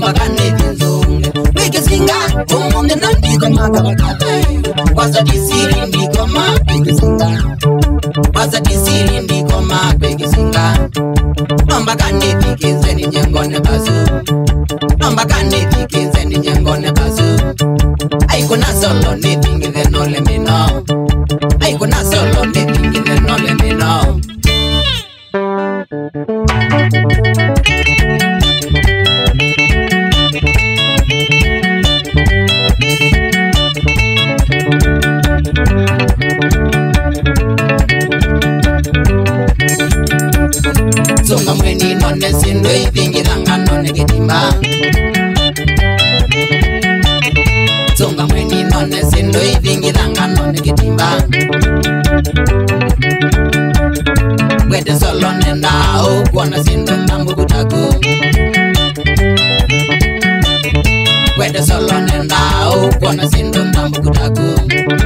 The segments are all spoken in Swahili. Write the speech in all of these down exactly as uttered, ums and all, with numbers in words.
Ambakane vinzunge Bikisinga Umunde nandiko makabakate Wasa disiri ndiko ma Bikisinga Wasa disiri ndiko ma Bikisinga Ambakane vikizeni nyengone bazu Ambakane vikizeni nyengone bazu Aikuna solo ni vingi the no let me know Aikuna solo ni vingi the no let me know Songa mweni none sindwe vingi ranga none gitimba Songa mweni none sindwe vingi ranga none gitimba Wede solo nenda au kuona sindu mambu kutaku Wede solo nenda au kuona sindu mambu kutaku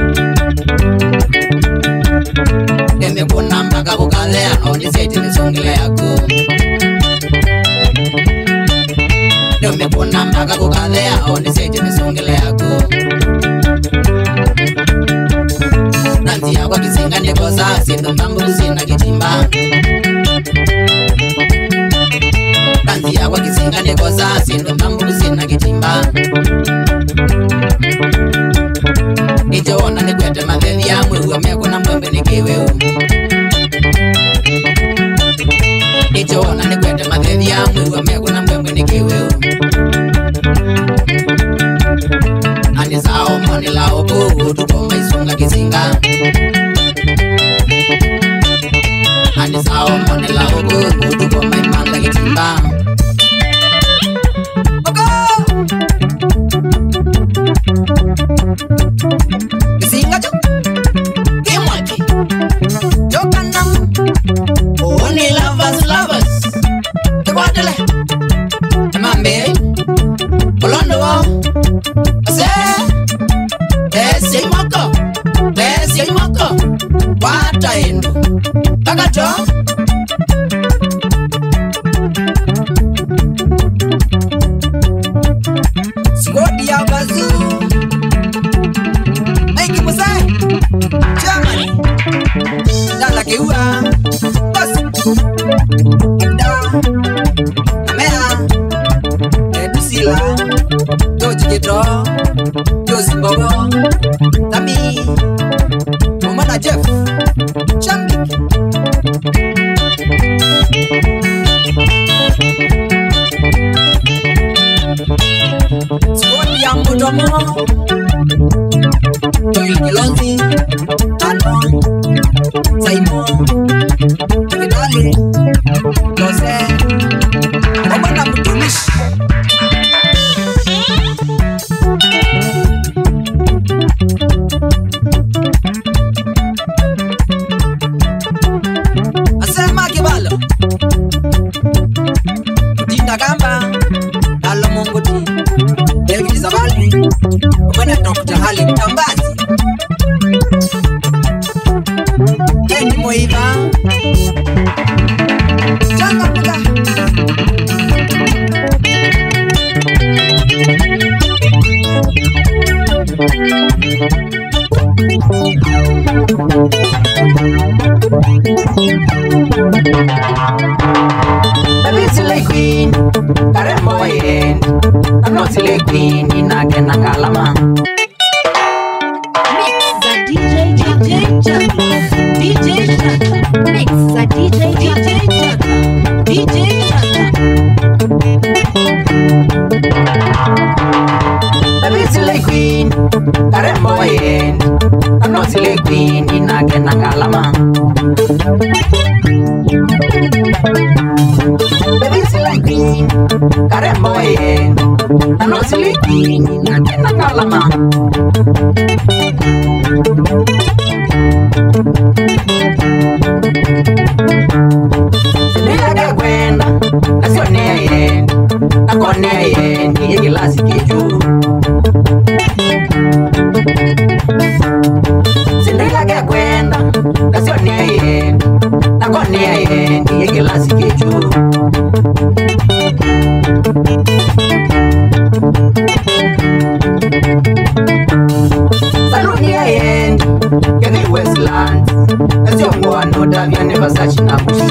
Deme kuna mpaka kukalea Oni seti nisongile yaku Deme kuna mpaka kukalea Oni seti nisongile yaku Nanti ya kwa kisinga nikosa Sindu mambu kusina kitimba Nanti ya kwa kisinga nikosa Sindu mambu kusina kitimba Ichoona nikwete matheli ya mwe Uwa meko na mwembe nikiweu Ichoona nikwete matheli ya mwe Uwa meko na mwembe nikiweu Anisao moni lao kuhu Tuko maisunga kisinga Anisao moni lao kuhu Tuko maimanda kitimba Kisinga chok Kimwaki Chokanam Only lovers lovers Kikwadele Emambe Olondo wo Ase Esi moko Esi moko Wata endo Kakato Skodi ya bazu Aiki musai Germany Dala keua Bas Ada Amea Edusila Toji Gedro Josi Bobo Tami Mumana Jeff Chambik Skodi ya Mudomo Toil Kilonzi Tano Simon Kidali Jose Omana Mutumish Asema kibalo Mutinda gamba Dalo munguti Delgi Zabali Omana Dokta Hali Mtambazi Kendi Moiva Changa Puga Abisile Queen Karembo yen Anosile Queen Inakena kalama Mix the D J D J Chaka D J Chaka Mix the D J D J Chaka D J Chaka Abisile Queen Karembo yen Anosile Queen Inakena kalama Abisile Queen Karembo yen Anosile Queen Inakena kalama Sinilage kwenda Nasione yen Nakone yen Niye gilasi kiju Sinilage kwenda Nasione yen Nakone yen Niye gilasi kiju no davya ne Versace na kushi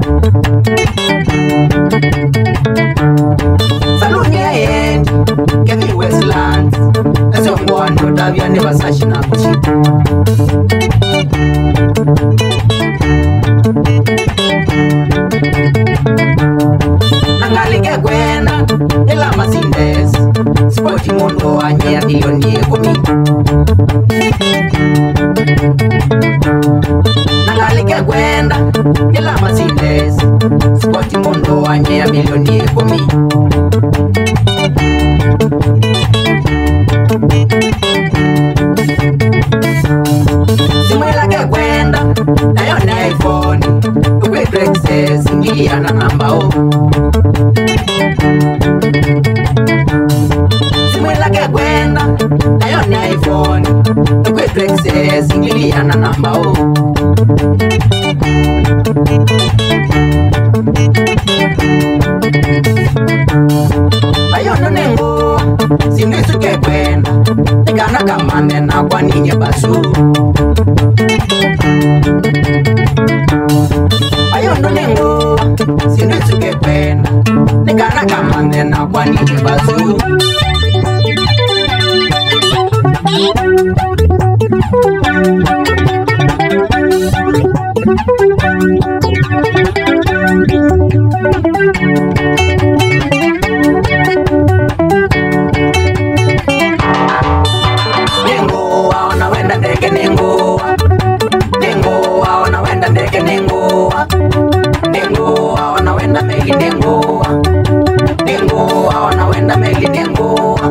Saluni ya yendi Kevin Westland Ese mwa no davya ne Versace na kushi Nangalike kwena Ela masindes Spoti mondo wanye bilioni kumi Nangalike kwenda Ela masindes Spoti mondo wanye bilioni kumi Simwela ke kwenda Nayo na iPhone Ukwe Brexes Ngilia na namba o Simwela ke kwenda Nayo na iPhone Ukwe Brexes Ngilia na namba o Ayono nengo Simisu ke kwenda Negana kamane na kwa ninye basu Ayono nengo Simisu ke kwenda Negana kamane na kwa ninye basu Nengo aona wenda ndege nengo Nengo aona wenda ndege nengo Nengo aona wenda meli nengo Nengo aona wenda meli nengo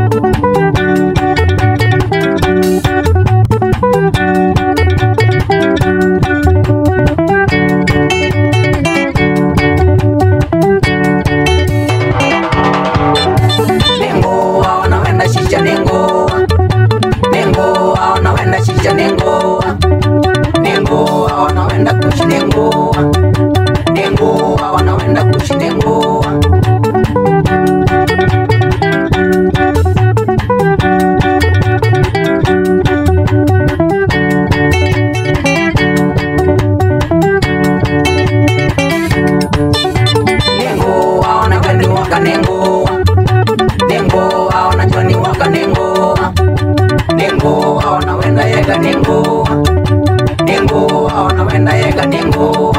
Nengo aona wenda shisha nengo Nengo aona wenda shisha nengo Nengo aona wenda kushi nengo Nengo aona wenda kushi nengo Nengo aona wendi waka nengo Nengo aona Johnny waka nengo Nengo aona wenda yega nengo Nengo aona wenda yega nengo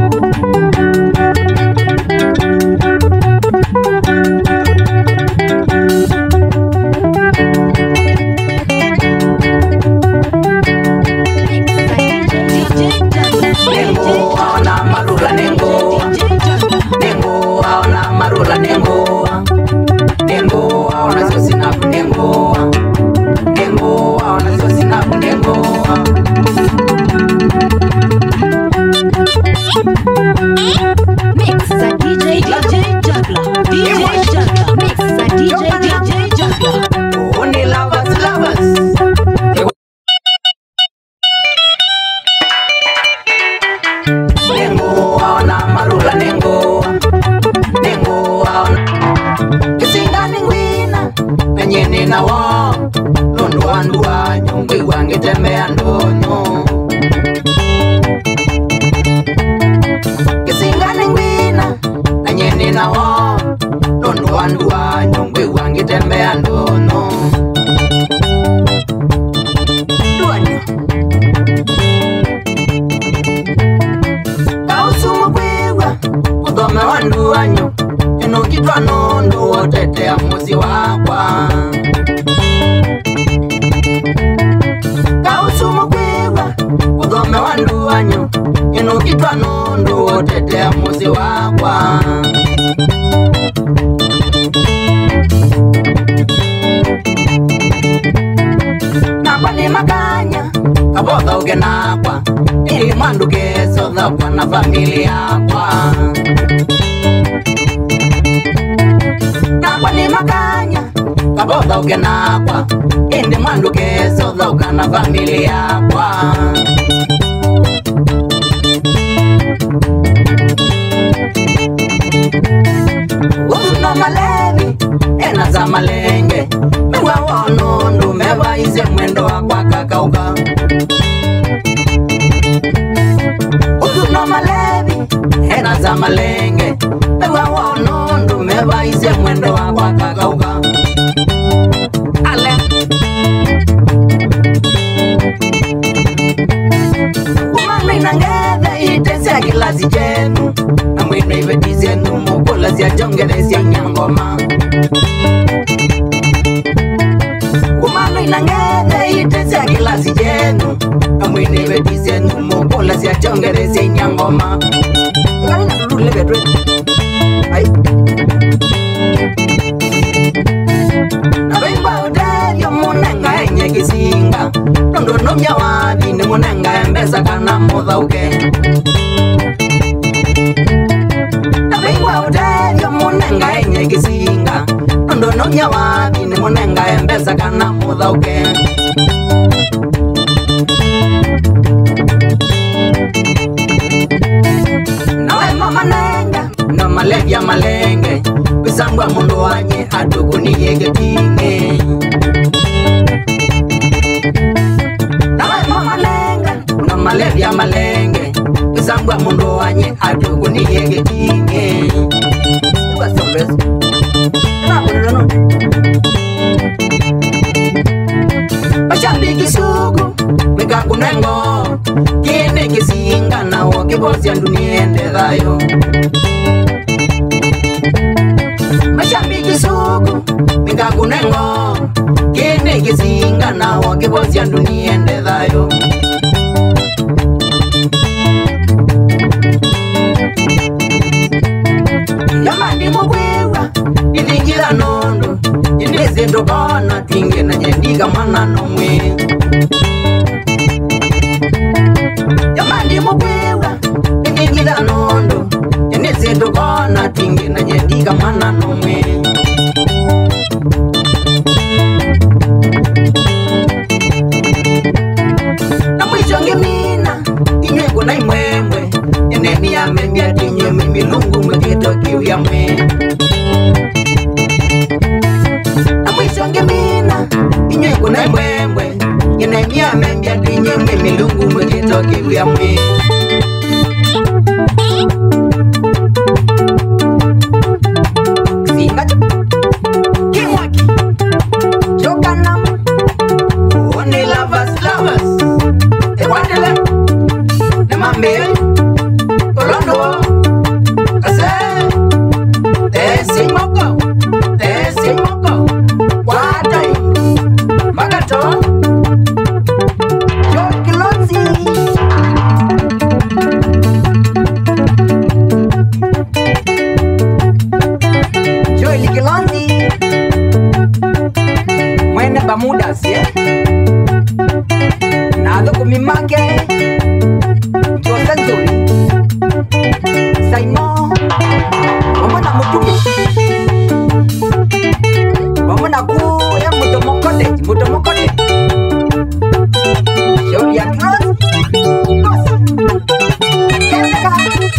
Nengo aona marula nengo Nengo aona marula nengo Nengo aona sosina nengo Nengo aona sosina nengo Mix a D J D J Juggler. D J Juggler. Mix a D J D J Juggler. Only lovers, lovers. Nengo aona marula nengo Nengo aona Kisinga ningwina Penye nina wa Lundu wandu wa Nyumbi wangi tembea ndonyo Kisinga ningwina Penye nina wa Lundu wandu wa Nyumbi wangi tembea ndonyo Duanyo Kausumu kwewa Kudome wandu wanyo Eno kitwa nondo Otetea muzi wakwa Kausumu kwewa Kudome wandu wanyo Eno kitwa nondo Otetea muzi wakwa Nakwa ni maganya Kabotha uge nakwa Ili mwandu geso Dhakwa na familia kwa Nakwa ni maganya Kabotha uge nakwa Ili mwandu geso Dhakwa na familia kwa Uno malevi Ena za malenge Mewa wono Ndumewa ize mwendo Wakwa kakauka za malenge ewa wonondo mevaise mwendo wa kwa kagauga ale umame na ngede itesia kilasi chenu na mwino ivetizenu mukula zia jongere zia nyangoma umame na ngede itesia kilasi chenu na mwino ivetizenu mukula zia jongere zia nyangoma ngani na lulu vedwe ai abemba udayo munenga enye kisinga nondo nomya wadi ni munenga embesa kana muthauke abemba udayo munenga enye kisinga nondo nomya wadi ni munenga embesa kana muthauke nawe mama nenga no malevya malenge bisangwa mundu wanye atukuni yegetinge nawe mama nenga no malevya malenge bisangwa mundu wanye atukuni yegetinge basombes na kunono bashambiki suku mikakunengo kine kisinga na wokibosia nduniende dhayo mashambiki suku mikakunengo kine kisinga na wokibosia nduniende dhayo yamani mukwewa iningira nondo inizindu kona tingi na nyendiga mwana nomwe yamani mukwewa iningira nondo inizindu kona tingi na nyendiga mwana nomwe na mwisho ngimina inywe kuna imwemwe eneni ya membia tinywe mimilungu mwekito kiu ya mwe na mwisho ngimina inywe kuna imwemwe eneni ya membia tinywe mimilungu mwekito kiu ya mwe Singacho Kimwaki Chokanam Only lovers, lovers Ewandele Nemambele Olondo Kase Tesi moko Tesi moko Watai Magato Chokilozi Joy Kilonzi Mwene Bamuda sie Nado kumimake Josenzuri Saimo Wamona mutume Wamona kuya mutomokote Mutomokote Joy ya Kilonzi Keneka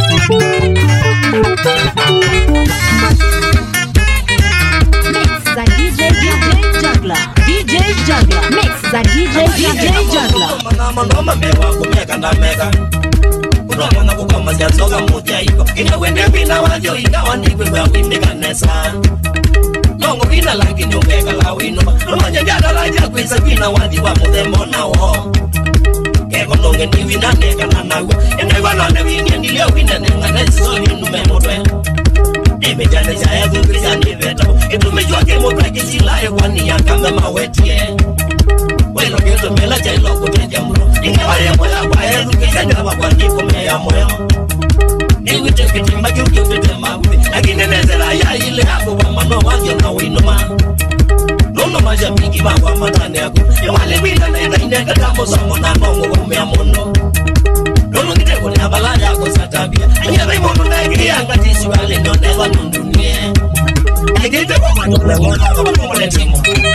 Mix za D J D J Juggler. D J Juggler. Mix za D J D J Juggler. Mama mama mewa kumeka na mega. Kuroga na kukoma sia soga mutia iko. Ina wende bina wajo ingawa nikwe kwa wimeka nesa. Longo bina laki nyumeka la wino. Roja jada raja kwisa bina wadi wa mudemo na wo. Ego nonge ni wina neka na nawe. Ene wana ne winge nilio wina nenga neso yunume mudwe. Eme jane jaya kumbisa ni veto. Itume jua kemo breki silaye wani ya kame mawetie. Welo geto mela jai loko teja muro. Ingewa ya moya kwa heru kisanya wakwa niko meya moya. Iwi teke timba kiuki utete magubi. Lakini nezela ya ile hapo wa mano wanyo na winuma. Nono maja mingi wakwa matane yaku. Yawale wina na ina ineka damo samo na nongo wa umea mono. Nono ngiteko ni abala yako satabia. Anyara imono na ikiria ngatisi wale nyonewa nundunie. Ngiteko kwa nyonewa nundunie. Ngiteko kwa nyonewa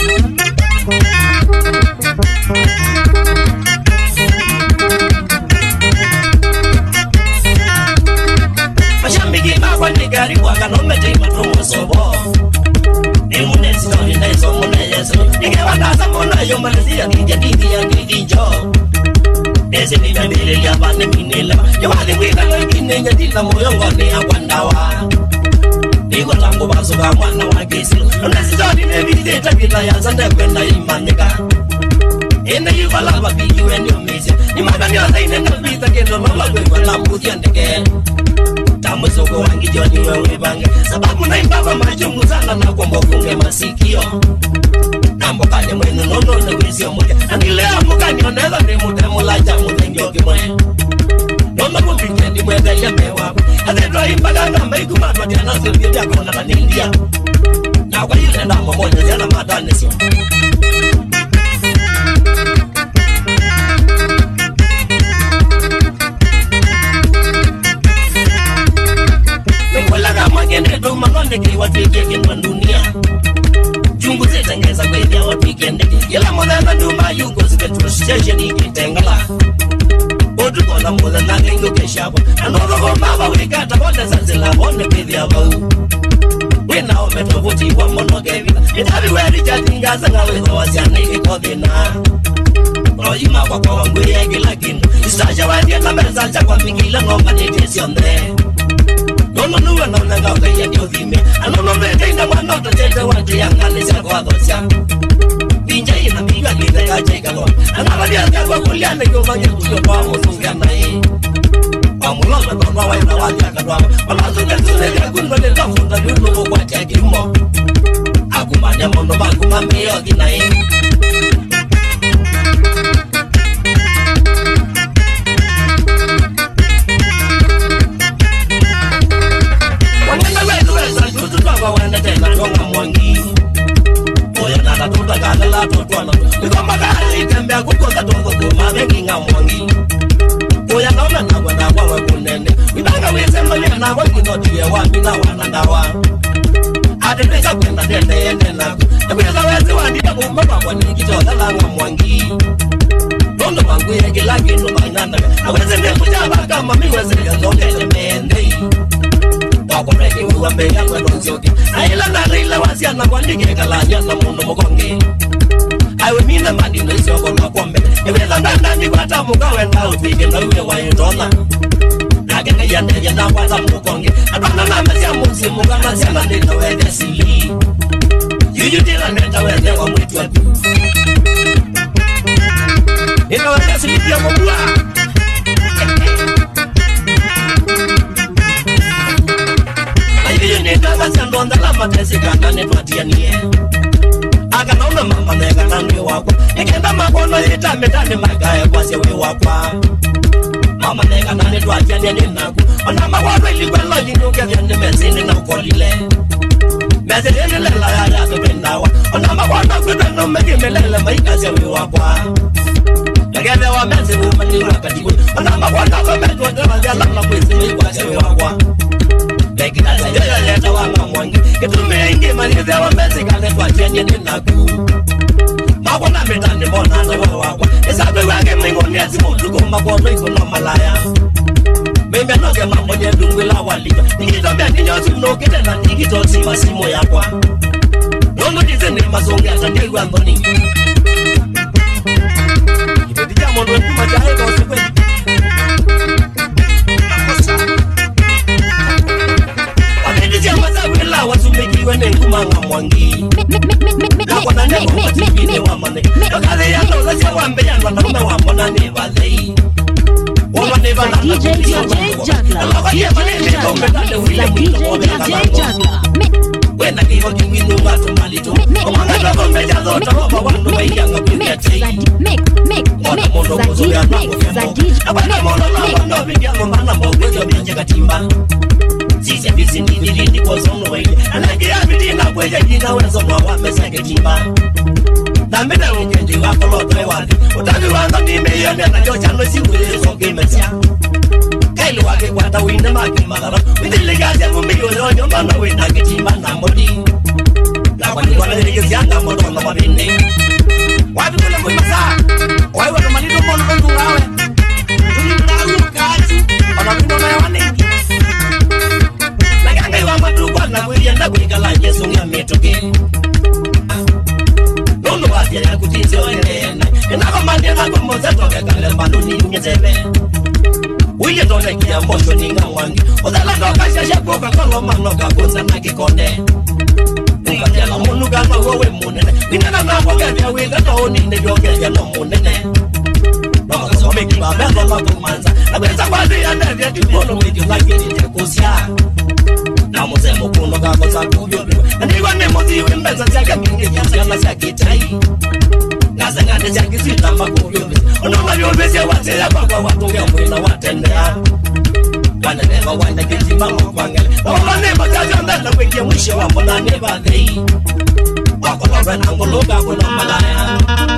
Mashambiki mawa nigari waka no mete matomo sobo. Nimune stori na iso mune yeso. Ningewa nasa mona yo malisia nija nidi ya nidi jo. Ese ni mbele ya bane minela Yawali wika wengine nyadila moyongo ni akwandawa Niko tangu basuka mwana wa kisilo Nesijoni nebide tabila ya zande kwenda imanika Ene yuvala wabiyu eni omisi Nimaka nyoza ine nabita kendo Mala kwe wala mbuzi andeke Tamu soko wangi joni wewe bange Sababu na imbaba majungu sana na kwa mbokunge masikio Nambo kanye mwenu nono na wisio mweke Anilea mukani oneza ni mute mulaja mute njoki mwe Nono kumbike ndi mweke ya mewa Adedwa imbaga namba ikumatwa Diana silvio jako na tanindia Na kwa yule namba mwenye zena matanisio Walaga mwengene duma nondeki watike kinwa dunia Jungu zitengeza kwezi ya watike ndeki Yela mwena duma yugo ziketu station ikitengala Odu kona mwena na gengo keshabo Anogo gomaba wikata kote zanzila One kwezi ya vau Wina ome tovuti wa mono kevita Itabi weri jatinga zanga wezo wasiana ikikodhina Oyima kwa kwa wangu ya gila kinu Isaja wadi ya tameza chakwa mingila ngomba nitisionde Nono nuwa na unanga ukaya ndio dhime Anono mende ina wanoto chete watu ya ngani sya kwa dhosya Pinja ina miga lida ya cheka kwa Anabadi ya kwa kuliane kufanya kuyo kwa musunga na hii Kwa muloma kwa kwa ina wadi ya kadwa Wala zunga zune ya kungo ni kafunda Yunu kwa cheki mo Akumanya mono bakuma meyo kina hii Wanda tena tonga mwangi Oya nata tuta gala la tutuana Nikomba kari tembea kukosa tongo kuma mengi nga mwangi Oya naona na wanda kwa wakunene Wibanga wese mwania na wakinotiye wamina wanandawa Ate pesa kwenda dende ende naku Nakweza wese wandia kumbaba kwa nikitoza langa mwangi Tondo mangu yeke laki numa inandaga Na wese mekujaba kama miwese yazongele mendei Wako reki uwambe ya kwa donsioki Aila na reila wasiana kwa nige kalanya na mundo mkonge Aiwe mina madino isi wako na kwambe Eweza ndandani kwa tamu kawenda utike na uwe wa yutona Nagenge ya neja na kwa tamu mkonge Atwana na mezi ya musi mungana siana nina wede sili Yuyu tila neta wede wa mwitu wa tu Ina wede sili pia mkula Nitaka sandonda la matesi kana netuatia nie Aka nauna mama nega nani wakwa Nikenda makono hita metani magaya kwa sewe wakwa Mama nega nani tuatia nie ninaku Onama wakwa ilikwelo jinuke vyende mezini na ukolile Mezini lela ya ya tupendawa Onama wakwa kutano meki melele maika sewe wakwa Nagele wa mezi umani wakatibu Onama wakwa metu wa jala jala na kwezi kwa sewe wakwa Lekita sa yoyo leta wanga mwangi Kitume ingi manize wa mezi kane kwa chenye ninaku Makona metani mona na wa wakwa Isabe wage mingo nyezi motuko makono ikono malaya Mimbe noke mambo nye dungu la walika Nikito mea kinyo sino kite na nikito siwa simo ya kwa Nono dize ni mazongi asa nyegu andoni Kipetija mono kuma jahe kwa sekweli Wila wasumekiwe ne kumanga mwangi Kwa nane kwa chibine wa mane Wakale ya noza siya wambe ya wanaume wa mona ne valei Wama ne vala na kutisho wangu Alaka ye mane ne kombe tane wile mwito wame kalango Wena kiho kiwinu watu malito Omanga toko meja zota wama wanu weiyanga kuya chei Mwana mono kuzo ya nango vyano Abana mono na wano vidyano Mana mwezo bianje katimba Sisi visi nini ni kwa zono weye Anangia vitina kweje jina wezo mwa wamesenge chimba Na mbina unyendi wako loto ewadi Utavi wango ni meyone na jochano si uwezo kimesia Kailu wake kwa ta wine maki magara Windili gazi ya mumiyo yonyo mana wina kichimba na modi Na kwa ni wana nige sianga modo na mabini Wabi kule mwi masa Wai wano manido mono kondu ngawe Tuni mnagu kaji Wana windo na ya wanengi Ngai wa matukwa na mwili na kuikala Yesu nga metoke Nono wati ya kutizi wa elena Inako mandi na kwa moze toke kale mbanu ni ngeze Coca Cola maloka kwanza na kikonde Ngajala munu gana wewe munene Winana na wakati ya wenda na onine Yogea no munene Noka some kiba bendo la kumanza Na weza kwa ziya nevya Timono wiki laki nite kusia Na muse mukuno kako za kubyo Na niwa ne moziwe mbeza Zaka kingi ya siya na siya kitai Nasa ngane siya kisita makubyo Onoma yobezi ya wate ya kwa watu ya mwina watendea Wana neva wanda kiti mama kwangele Ola neva jaja mbela wiki mwisho wa mwana neva dhei Wako lobe na ngologa kuna malaya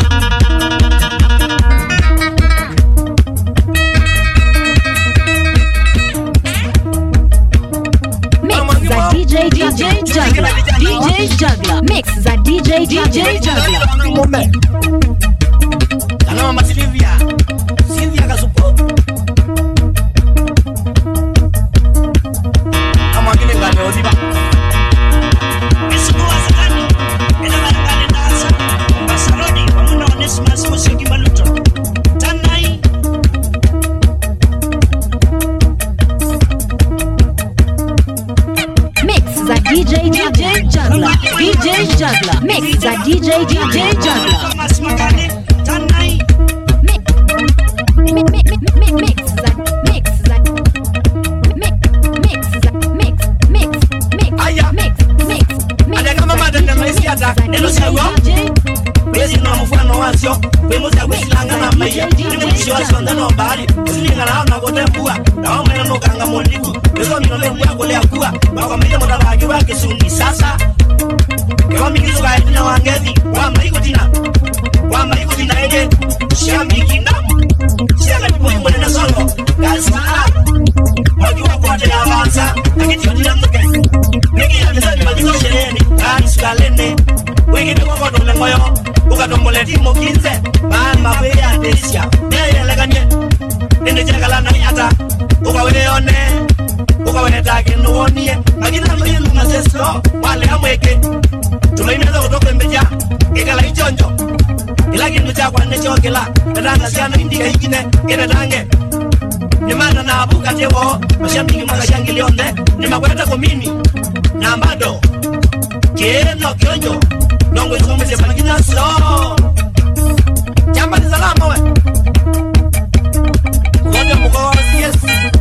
Mix za D J D J Juggler D J Juggler Mix za D J D J Juggler Kana mama Silvia Silvia kasupo Ama kile ngane odiba Isuko asakani Ena ngane ndasa Basarodi Wamuna Onesimus Musiki Maluto Tanai Mix za D J D J Juggler D J Juggler Mix za D J D J Juggler Mas makane Tanai Mix mix mix za mix za mix mix za mix mix mix Aya mix mix Ada kama madanda maisiata Nelo sawa Wezi na mfano wasio Wemoza wesilanga na maya Nime mshiwa sonda no bari Silinga na hana kote mpua Na wame no kanga moniku Wezo minole mbua kule akua Waka mija motabagi wake suni sasa Ewa mikizu ka edina wangezi Wama iko tina Wama iko tina ege Shami kinamu Shaka nipo imo nena solo Kasi Waki wakote ya avanza Nakiti yotina mtuke Niki ya mizani majizo shereni Kani sukalene Wiki niko kwa tole moyo Uka tombole timo kinze Maan mabea delisya Neye leganye Nende jagala na yata Uka weone Uka wene take nuonie Magina mwenye lunga sesto Wale amweke Tumaineza kutoke mbeja Ikala ichonjo Ilagi mbeja kwa necho kila Nadanga siana indika hikine Kene tange Nimana na abuka tewo Mashambiki maka shangilionde Nimakweta kumini Nambado Kieno kionjo Nongo isume se magina so Jamba ni salama we Ngoja mkoa yes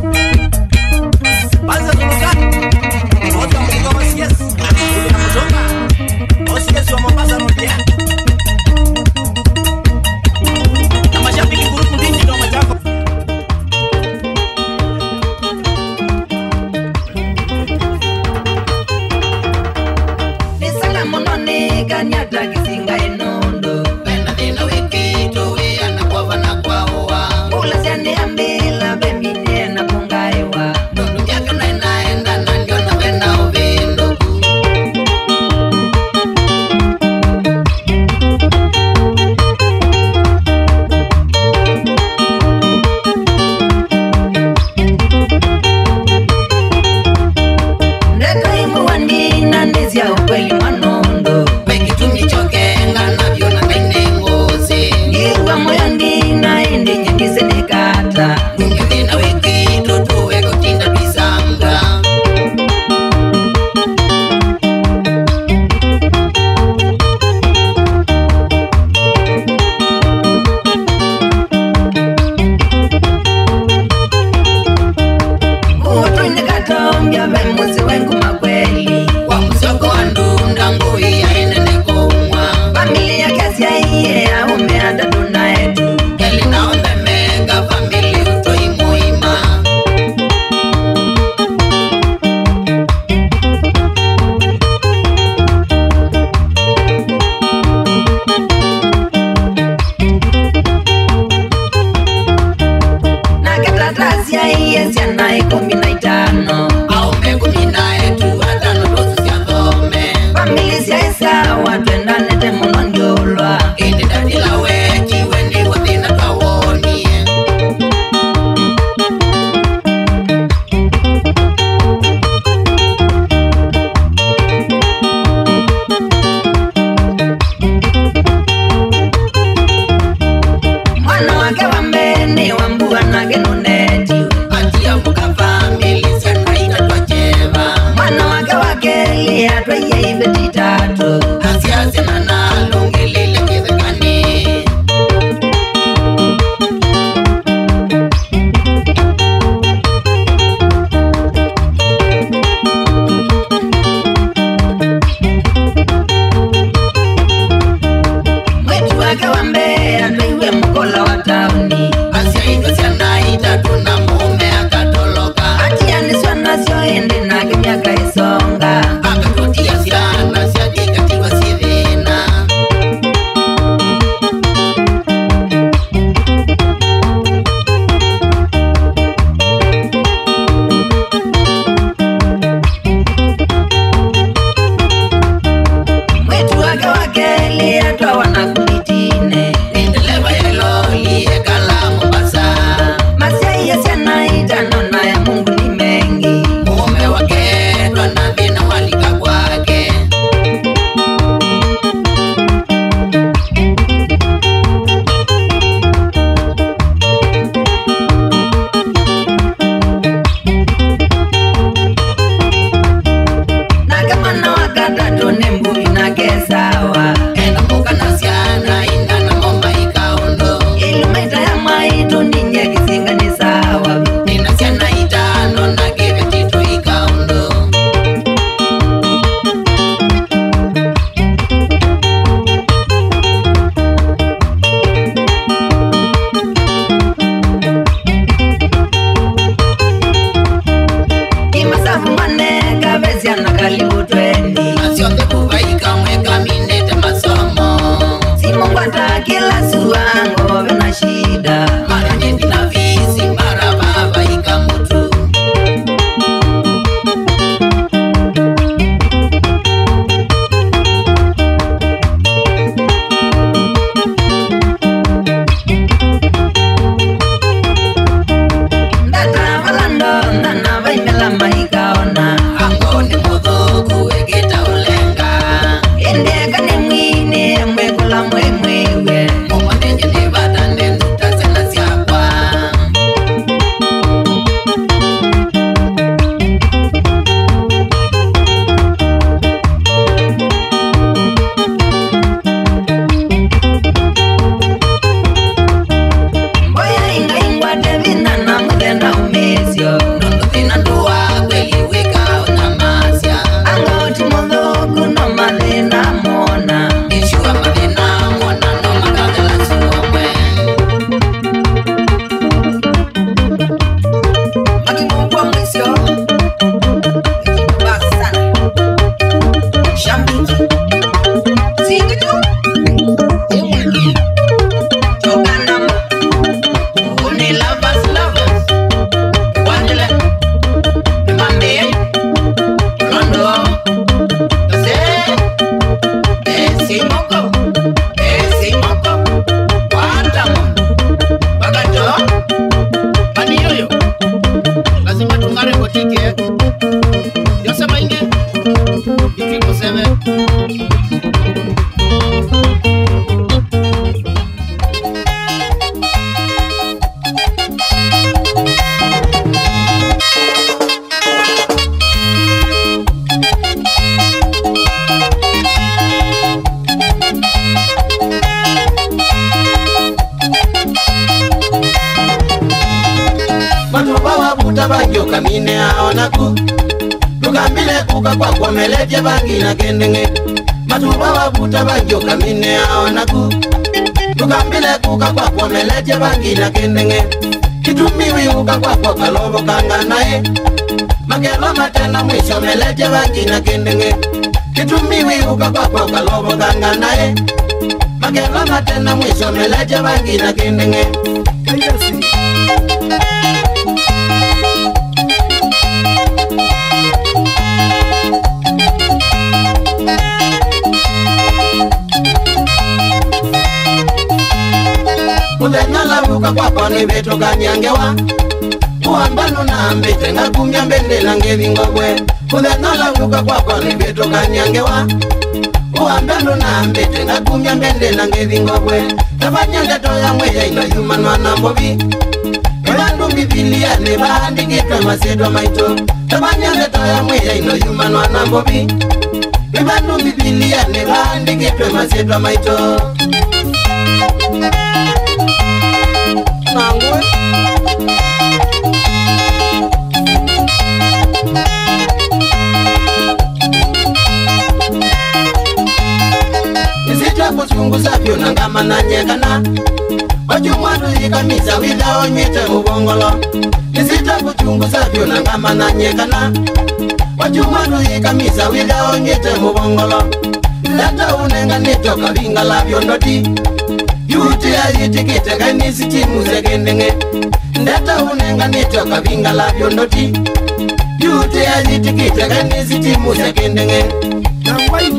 Banza tunukani Ngoja mkoa yes Ulia mtoka Osiesi wa Mombasa nudia Na mashambiki kuruku ndingi ndo majako Nisala monone kanyata kisinga enondo Pena dina wiki tuwe anakuwa na kwa oa Ula siande ambila bemine na pungaiwa Nundu yaka na inaenda na ndio na wena uvendo Ndeka imu wanina nizia ukweli manondo Wengi tumichokenga na vyo na kaine ngozi Iwa moyo ndina indi nyingi sedekata Nungi dina wiki tutuwe kutinda pisanga Utu indikatombya vemuzi wengu makweli Kwa msoko wa ndunda ngui ya inene kumwa Familia kiasi ya iye ya ume hata tuna etu Eli naombe mega famili utoi muima Na katatasi ya iye siya na ikumi na itano Aume kumi na etu hata Banjo kamine aonaku tukambile kuka kwa kwa meleje bangi na kendenge matuba wabuta banjo kamine aonaku tukambile kuka kwa kwa meleje bangi na kendenge kitumiwi uka kwa kwa kalobo kanga nae magelo matena mwisho meleje bangi na kendenge kitumiwi uka kwa kwa kalobo kanga nae magelo matena mwisho meleje bangi na kendenge kayasi Kudenala buka kwa kwa ni beto kanyangewa Kuambano na ambete nga kumya mbende na ngevi ngogwe Kudenala buka kwa kwa ni beto kanyangewa Kuambano na ambete nga kumya mbende na ngevi ngogwe Tabanyanga toya mweya ino yumanwa na mbobi Ibandu bibilia ne bandi kitwa masedo maito Tabanyanga toya mweya ino yumanwa na mbobi Ibandu bibilia ne bandi kitwa masedo maito Nangwe Nisita kuchunguza vyo nangama na nyekana Wajumwadu ikamisa wida onyete ubongolo Nisita kuchunguza vyo nangama na nyekana Wajumwadu ikamisa wida onyete ubongolo Lata unenga nitoka vinga la vyo ndoti Yuti ya yitikite kanisi timu zegendenge Ndata unenga nitoka vinga la vyo ndoti Yuti ya yitikite kanisi timu zegendenge Nangwai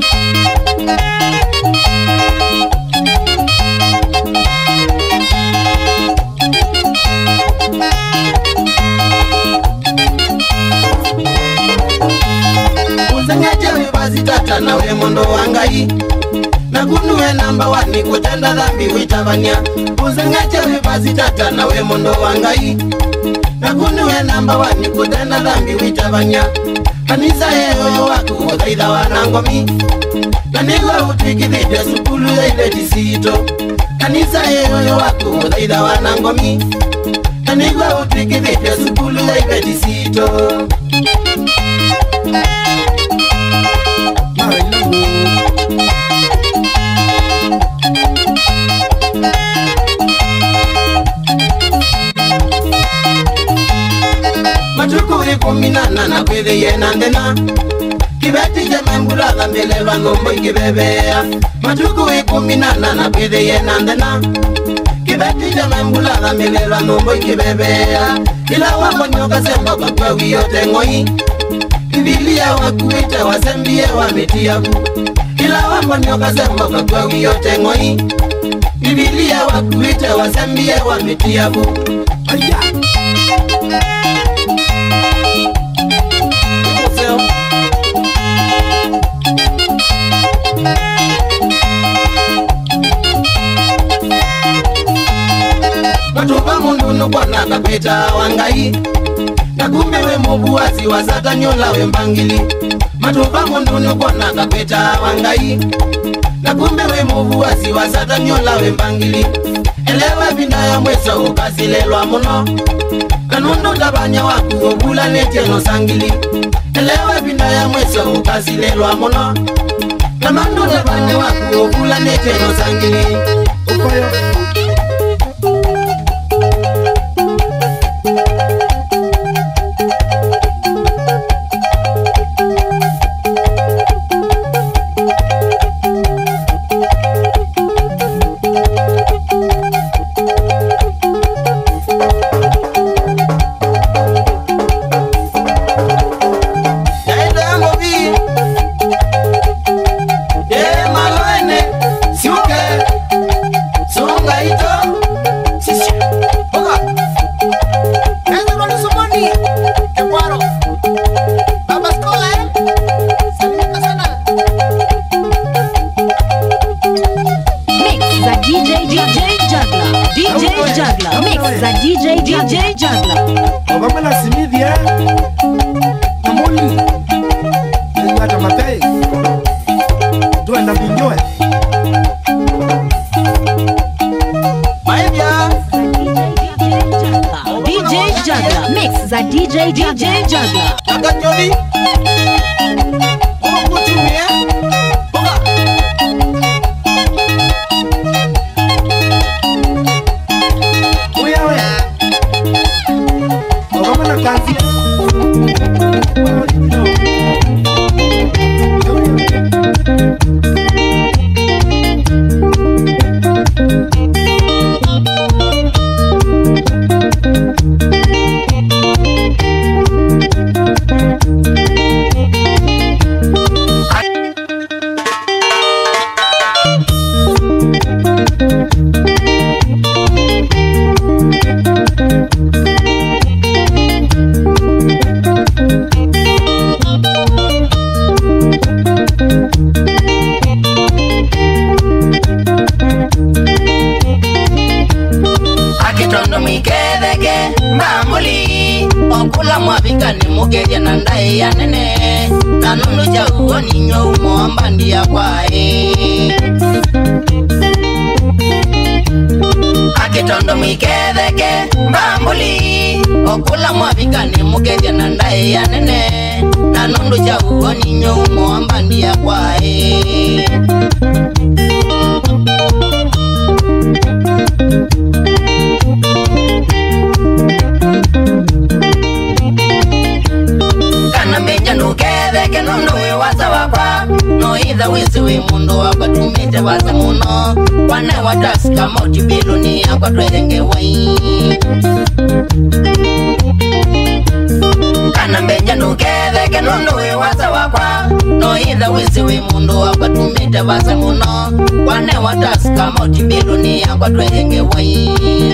Uzanyaje wibazitata na we mondo wangai Nakunuwe namba wani kutenda dhambi witabania Uzangache wibazitata na we mondo wangai Nakunuwe namba wani kutenda dhambi witabania Kanisa yeyo waku udhaida wanangomi Nanigwa utwikidhide sukulu ya ile tisito Kanisa yeyo waku udhaida wanangomi Nanigwa utwikidhide sukulu ya ile tisito Matuku ikuminana na kwele yenandena Kibeti jemembula dhambele lwangombo ikibebea Matuku ikuminana na kwele yenandena Kibeti jemembula dhambele lwangombo ikibebea Ila wambo nyoka sembo kwa kwa wiyote ngoi Bibilia wakuite wasembie wametiabu Ila wambo nyoka sembo kwa kwa wiyote ngoi Bibilia wakuite wasembie wametiabu Aya Matuba mundu nukwana kakweta wangai Nakume we mubuwazi wa satanyola we mbangili Matuba mundu nukwana kakweta wangai Nakume we mubuwazi wa satanyola we mbangili Elewe binda ya mwesa ukasilelwa muno Kanundu tabanya waku obula neteno sangili Elewe binda ya mwesa ukasilelwa muno Kanundu tabanya waku obula neteno sangili Ukoyo Songa J Juggler. Akachoni. Oh, kutumia. Boga. Oya oya. Boga mana kazi. Okula mwabika ni mugeria na ndai ya nene na nunu ja uo ninyo umo ambandi ya kwae Akitondo miketheke mbambuli Okula mwabika ni mugeria na ndai ya nene na nunu ja uo ninyo umo ambandi ya kwae Nuketheke nundu we wasa wakwa no itha wisi we mundu wakwa tumite wasa muno wane watasika mauti biluni yakwa twethenge wai Kana mbenja nuketheke nundu we wasa wakwa no itha wisi we mundu wakwa tumite wasa muno wane watasika mauti biluni yakwa twethenge wai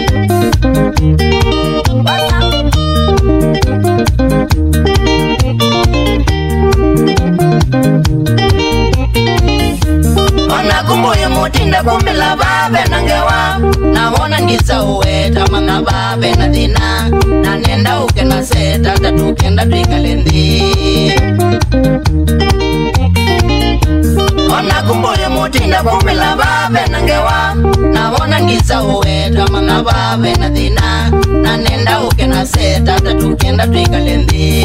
Ona kumbuye mutinda kumbila babe nangewa na wona ngisa uweta mama babe na dina na nenda uke na seta tatukenda tuikalendi Ona kumbuye mutinda kumbila babe nangewa na wona ngisa uweta mama babe na dina na nenda uke na seta tatukenda tuikalendi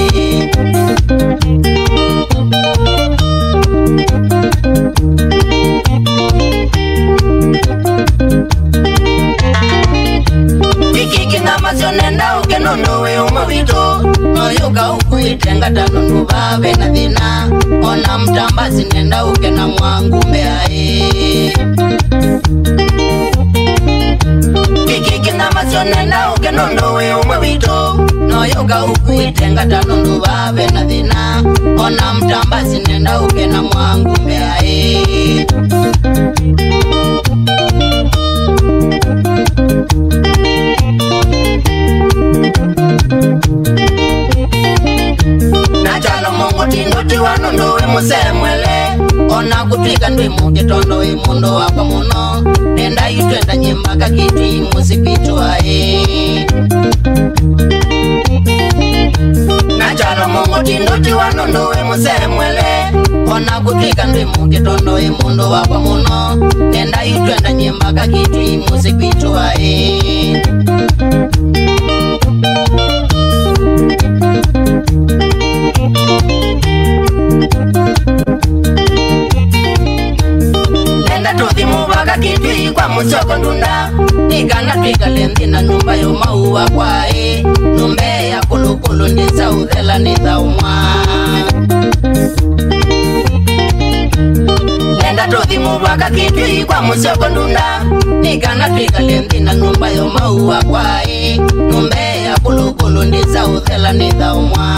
Kiki na mazionenda uke nundu we umawito no yuka ukuitenga tanundu babe na dhina Ona mtambazi nenda uke na mwangu mbeae Kiki na mazionenda uke nundu we umawito no yuka ukuitenga tanundu babe na dhina Ona mtambazi nenda uke na mwangu mbeae Tinuti wanundu we musemwele Ona kutwika ndwi mukitondo we mundu wakwa muno Nenda yutwenda nyimbaka kitwi musipitu wae Nachalo mungu tinuti wanundu we musemwele Ona kutwika ndwi mukitondo we mundu wakwa muno Nenda yutwenda nyimbaka kitwi musipitu wae Kitui kwa musoko ndunda Nikana twika lendi na nyumba yo maua kwae Numbe ya kulukulu ndisa udhela nitha umwa Nenda tothi mubaka kitui kwa musoko ndunda Nikana twika lendi na nyumba yo maua kwae Numbe ya kulukulu ndisa udhela nitha umwa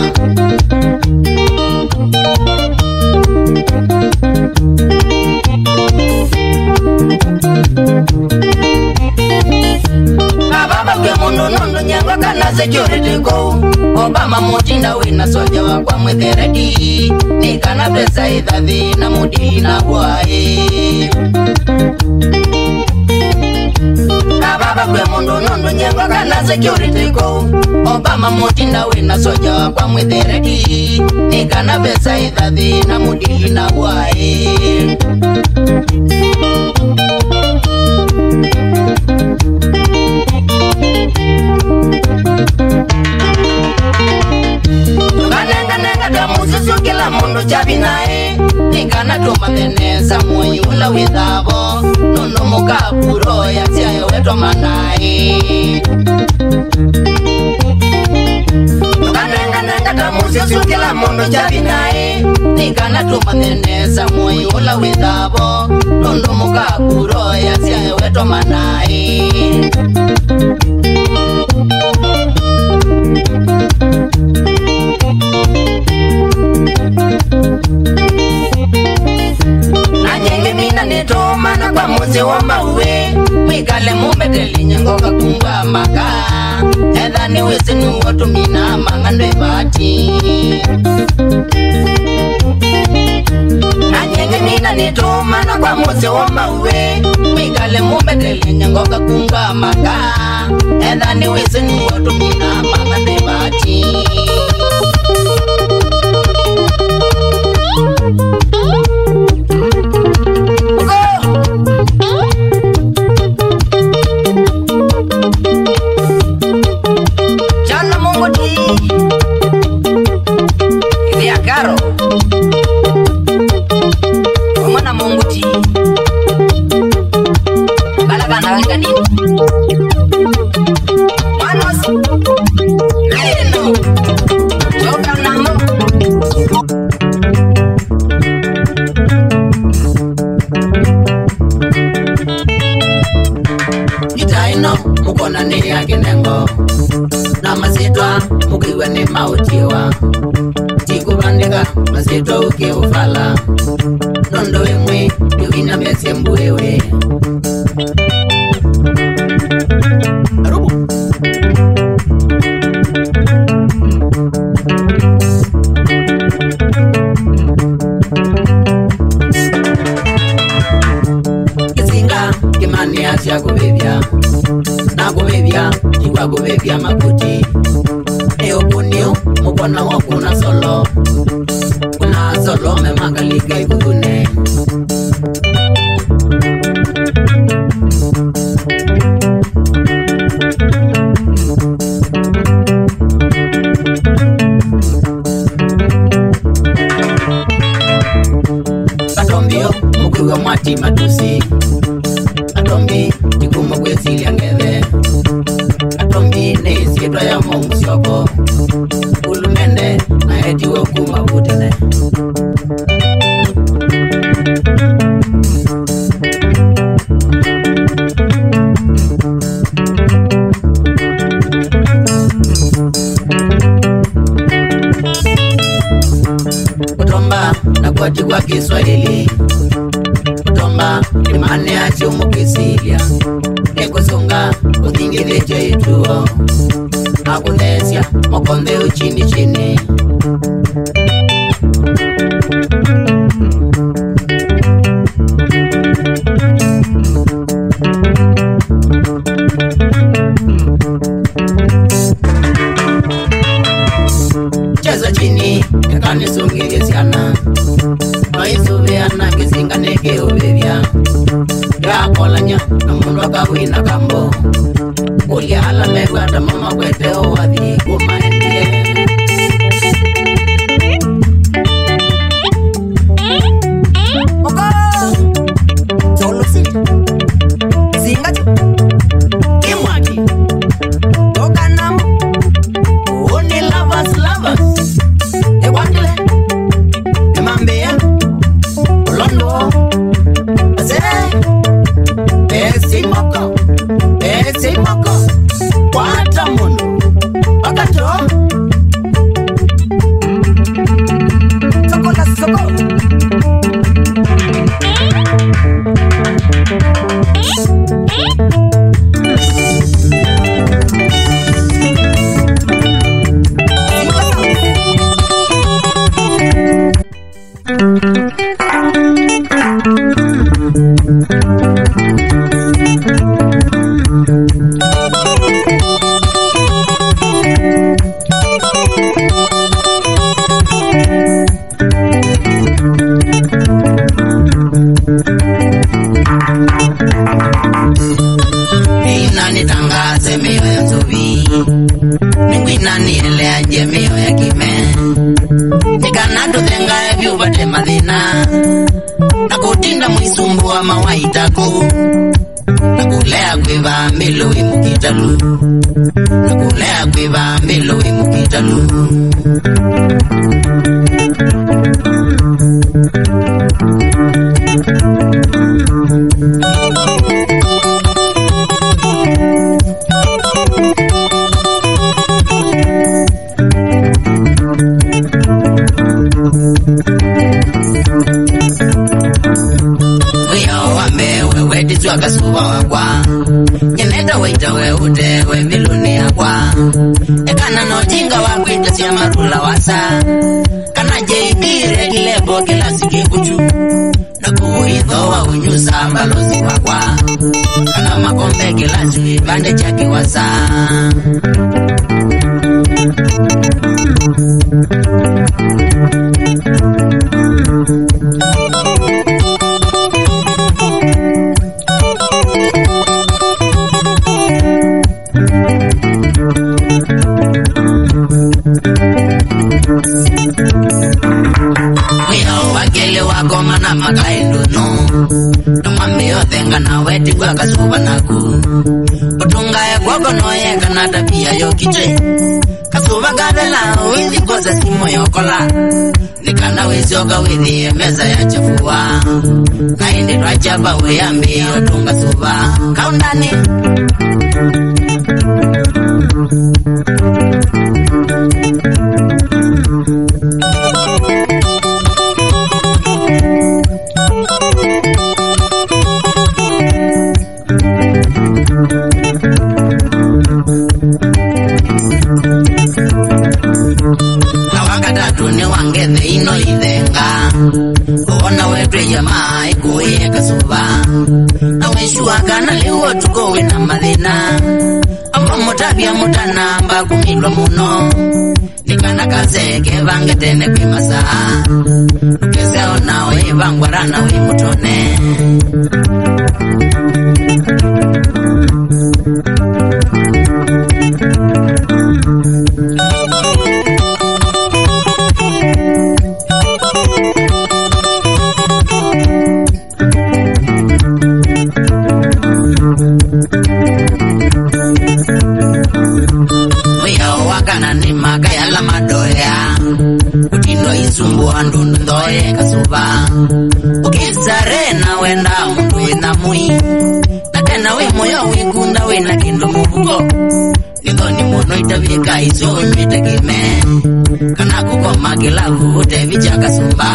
Nundu nyangwa kana security go Obama mutinda wina soja wakwa mwetheredi Nikana pesa idhathi na mudi na guae Kababa kwe mundu nundu nyangwa kana security go Obama mutinda wina soja wakwa mwetheredi Nikana pesa idhathi na mudi na guae kila mundu chabi nae ningana tumaneneza moyo ula withavo nono mukapuro ya tiayo weto manae tukanenganenga tamusisu kila mundu chabi nae ningana tumaneneza moyo ula withavo nono mukapuro ya tiayo weto manae Netomana kwa muzi wa mawe Mwikale mumedeli nyengoka kunga maka Edha ni wisi nuwa tumina mangandwe bati Nanyenge mina netomana kwa muzi wa mawe Mwikale mumedeli nyengoka kunga maka Edha ni wisi nuwa tumina mangandwe bati Mukona ni ya kinengo na masitwa mukiwe ni mautiwa tikubandika masitwa ukiufala nondo imwe niwina mese mbuewe arubu kisinga kimani asia kubibia na kubebia jikwa kubebia makuti eo kunio mukona wakuna solo kuna solo memangalika ikukune katombio mukiwa mwati matusi katombi tikuma kwezili angeve katombi neisietwa ya mongusioko ulumende na etiwo kuma kutene kutomba na kwati kwa Kiswahili kutomba imane acho mukisilia ekusunga kuzingile cheituo akunesya mokonde uchini chini cheza chini yakanisungile sana maisuveana kisinganeke uvevya yakolanya na mundu akawina kambo uliala megwata mama kwete owathi kumaendie Oko Solo si Singati Kimwaki Tokanam Only lovers lovers Ewandile Emambea Londo Ase Esi moko Esi moko Wata mundu Wakato Soko la soko Nitangaze mioyo tuvi Ningwina nielea je mioyo ya kime Tikana tutenga vyubate madhina na kutinda mwisumbu wa mawaitako na kulea kwiva mbilo imukitalu na kulea kwiva mbilo imukitalu Kasuba wakwa Nyeneda waita we ute we miluni yakwa Ekana no jinga wakwita siya marula wasa Kana jeibire kilebo kila siki kuchu Na kuhitho wa unyusa mbalozi wakwa Kana makombe kila siki bande chaki wasa Goma na makaendo no Numambi yotenga na weti kwa kasuba naku Utunga ya kwako no ye kanata pia yokite Kasuba gavela wizi koza simo yokola Nikana wizi oka wizi meza ya chafua Na hindi rachaba weyambi utunga suba Kaundani Wangeze ino idenga Uona wetu jamaa ikuye kasuba Na weshua kana liwo tukowe na madhina Amba mutabia mutana mba kumilwa muno Nikana kazeke vange tene kwimasa Nukeze onawe vangwarana we mutone Andun doye kasuba Ukisare na wenda mundu ina mui Na tena we moyo wikunda we na kindu mubuko Nido ni mono itavika iso mwite kime Kana kukoma kilavu ute vicha kasuba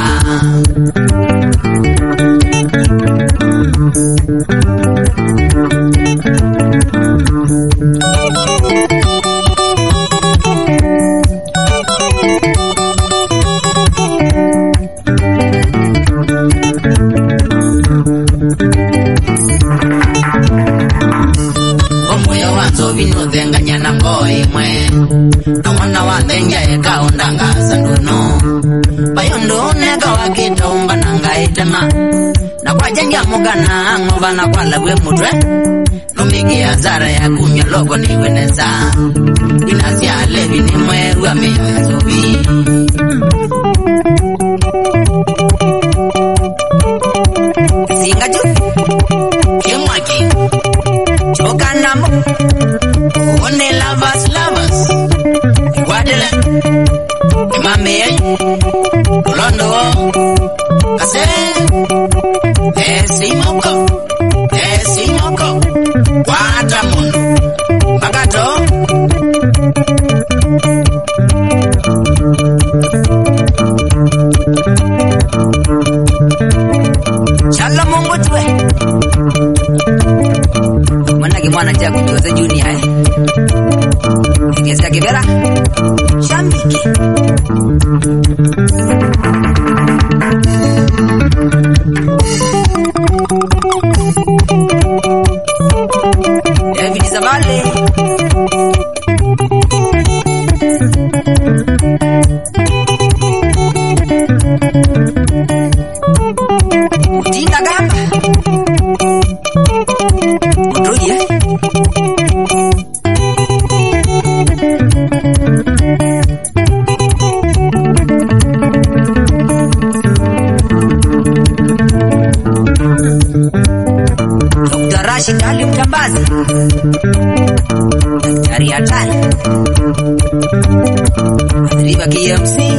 Vinodenganya na ngoi mwe Na wana wadhenja eka undanga sanduno Bayondo nega wakita umba nanga itema Na kwa jenja mugana ngova na kwa labwe mutwe Numigi ya zara ya kumya logo ni weneza Inasi ya levi ni mwe uame ya zobi Singa ju Kimwaki Chokanamo One lovers, lovers Iguadele Imame Kulondo Kase Esi moko Esi moko Wata mundu Magato Chala mungu tuwe Mwanagi mwana jagu njoze junior eh Kigesa kibera Shambiki David Zabale Utinga gamba Utoye Rashidali Mtambazi, Daktari Hatari, Adriba K M C,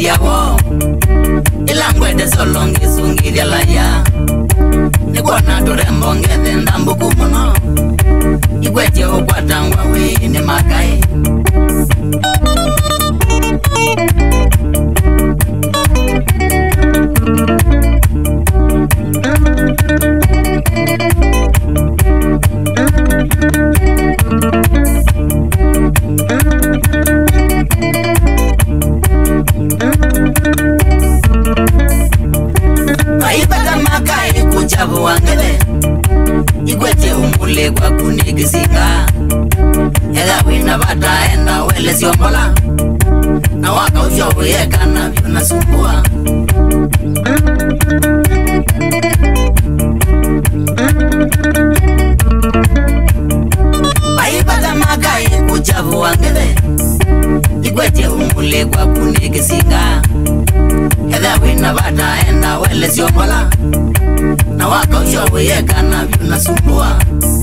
dia wo ilangwe de solongi sungi dia la ya ne kona torembo ngede ndambu kumono igweje okwatangwa we ne makai Kujabu wangele igwete umule kwa kunigizinga ela wina bataenda wele siombola na waka uvyo yeka na vyo nasumbua baibata makai kujabu wangele igwete umule kwa kunigizinga ela wina bataenda wele siombola na waka uvyo yeka na vyo nasumbua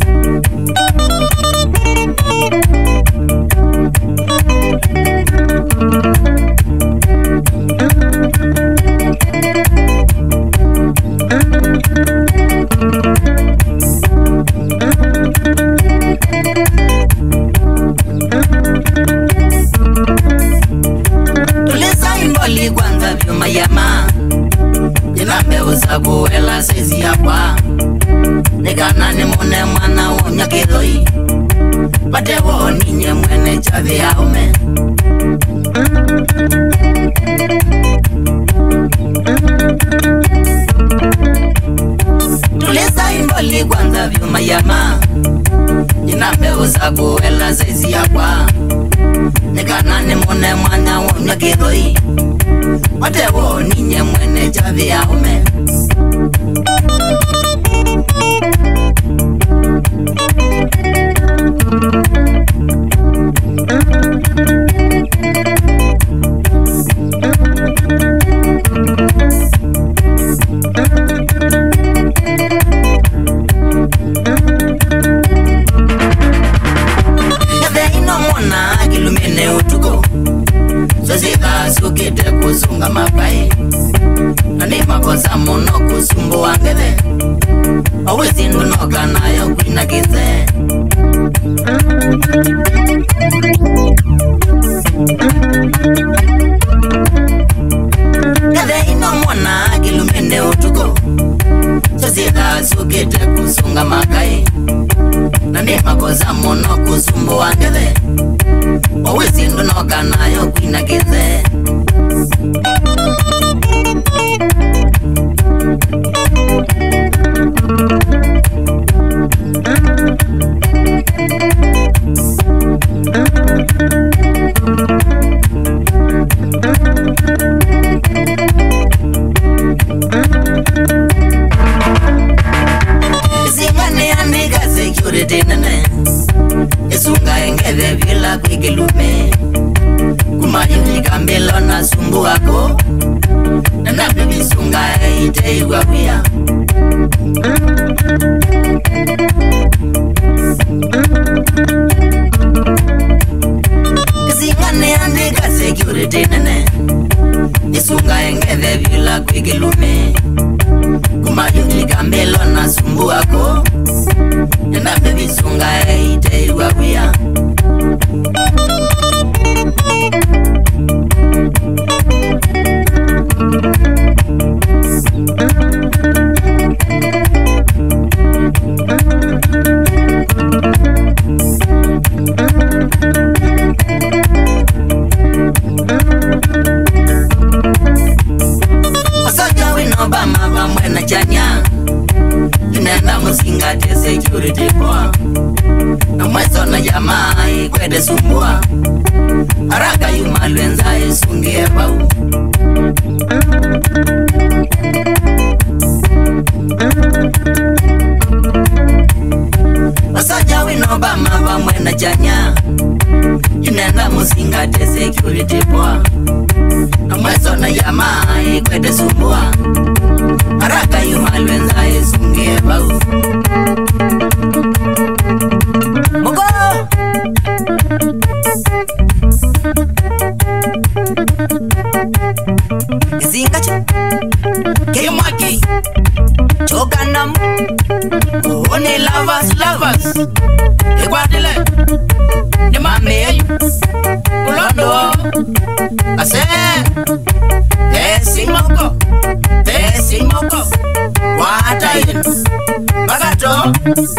tulisa imboli kwanza vyo mayama Jinambe usabu ela sezi hapa Nikana ni mune mwana wonya kidoi Bate wo ninye mwene chavi ya ume Tulisa imboli kwanza vyuma yama Jinambe usabu ela sezi hapa Nikana ni mune mwana wonya kidoi Bate wo ninye mwene chavi ya ume Sukite kusunga mapai Nani makosa mono kusumbu wangele Awezi nunoka nayo kwina kize Kade ino mwana kilumene utuko Sosida sukite kusunga makai Nani makosa mono kusumbu wangele Awezi nunoka nayo kwina kize Zingane aniga security nene Isunga engeve vila kwikilume Kumayuni kambelo na sumbu wako Nana bibi sunga ite iwa wia Zingane aniga security nene Isunga engeve vila kwikilume Kumayuni kambelo na sumbu wako Nana bibi sunga ite iwa wia Wasoja wino bama bamwe na chanya Nenda musinga te security poa Na mweso na jamaa ikwede sumbua Haraka yumalwenza isungie bau Wasoja wino bama bamwe na chanya Nenda musinga te security poa Na mweso na jamaa ikwede sumbua Haraka yumalwenza isungie bau Mugo Zingacho Kimwaki Chokanam Only lovers, lovers Igwadile Nimame Ulondo Ase Tesi moko Tesi moko Watayin Bagato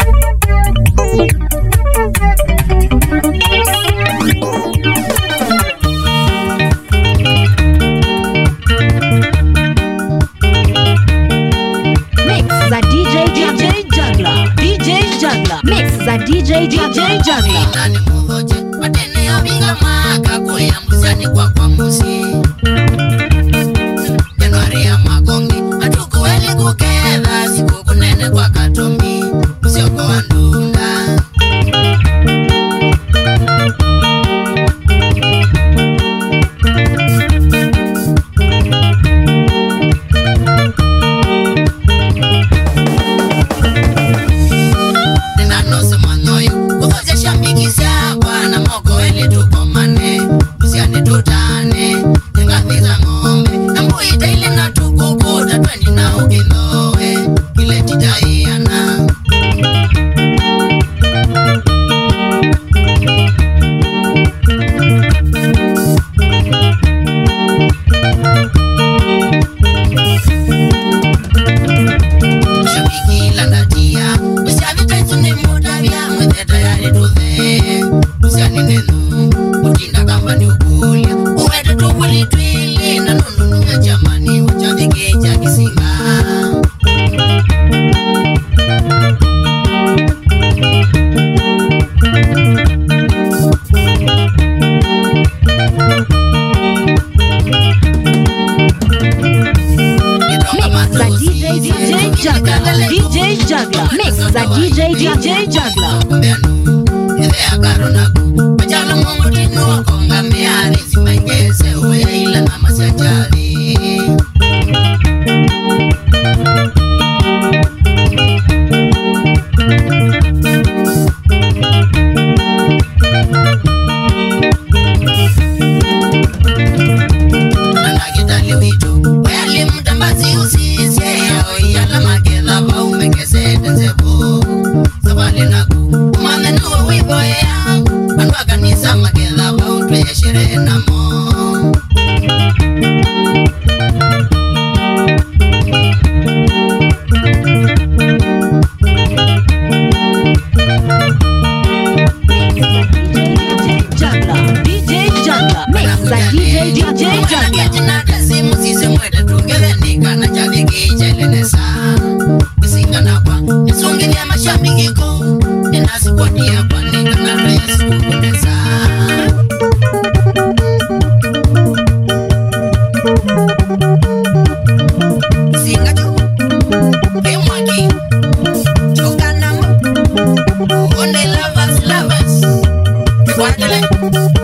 The D J D J Juggler D J Juggler Mix the D J D J Juggler Nani muhoje Matene ya minga maka Kuya musani kwa kwa musi Januari ya magongi Atuku eli kukeda Siku kunene kwa katombi Usioko wa ndunda Only lovers, lovers. What